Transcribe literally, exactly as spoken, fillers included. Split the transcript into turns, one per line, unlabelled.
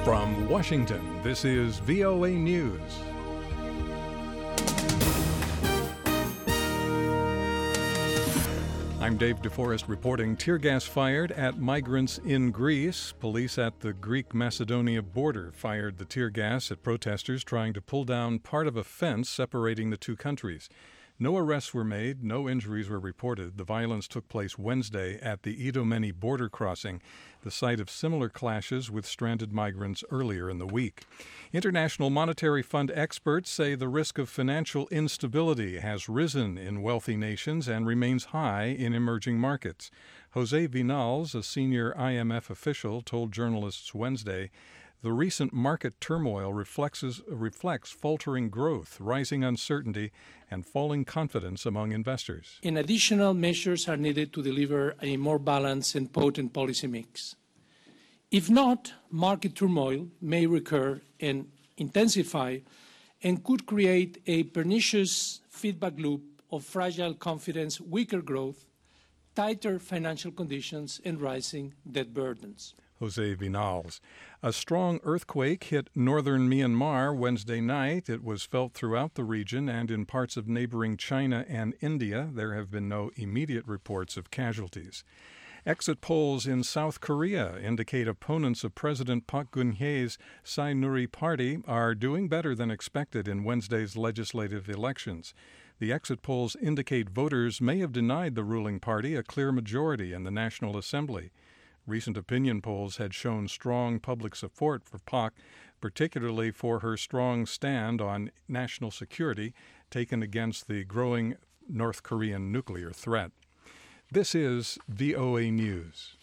From Washington, this is V O A News. I'm Dave DeForest reporting. Tear gas fired at migrants in Greece. Police at the Greek-Macedonia border fired the tear gas at protesters trying to pull down part of a fence separating the two countries. No arrests were made, no injuries were reported. The violence took place Wednesday at the Idomeni border crossing, the site of similar clashes with stranded migrants earlier in the week. International Monetary Fund experts say the risk of financial instability has risen in wealthy nations and remains high in emerging markets. Jose Vinales, a senior I M F official, told journalists Wednesday the recent market turmoil reflects, reflects faltering growth, rising uncertainty, and falling confidence among investors.
And additional measures are needed to deliver a more balanced and potent policy mix. If not, market turmoil may recur and intensify and could create a pernicious feedback loop of fragile confidence, weaker growth, tighter financial conditions, and rising debt burdens.
Jose Vinales. A strong earthquake hit northern Myanmar Wednesday night. It was felt throughout the region and in parts of neighboring China and India. There have been no immediate reports of casualties. Exit polls in South Korea indicate opponents of President Park Geun-hye's Sae-Nuri Party are doing better than expected in Wednesday's legislative elections. The exit polls indicate voters may have denied the ruling party a clear majority in the National Assembly. Recent opinion polls had shown strong public support for Park, particularly for her strong stand on national security taken against the growing North Korean nuclear threat. This is V O A News.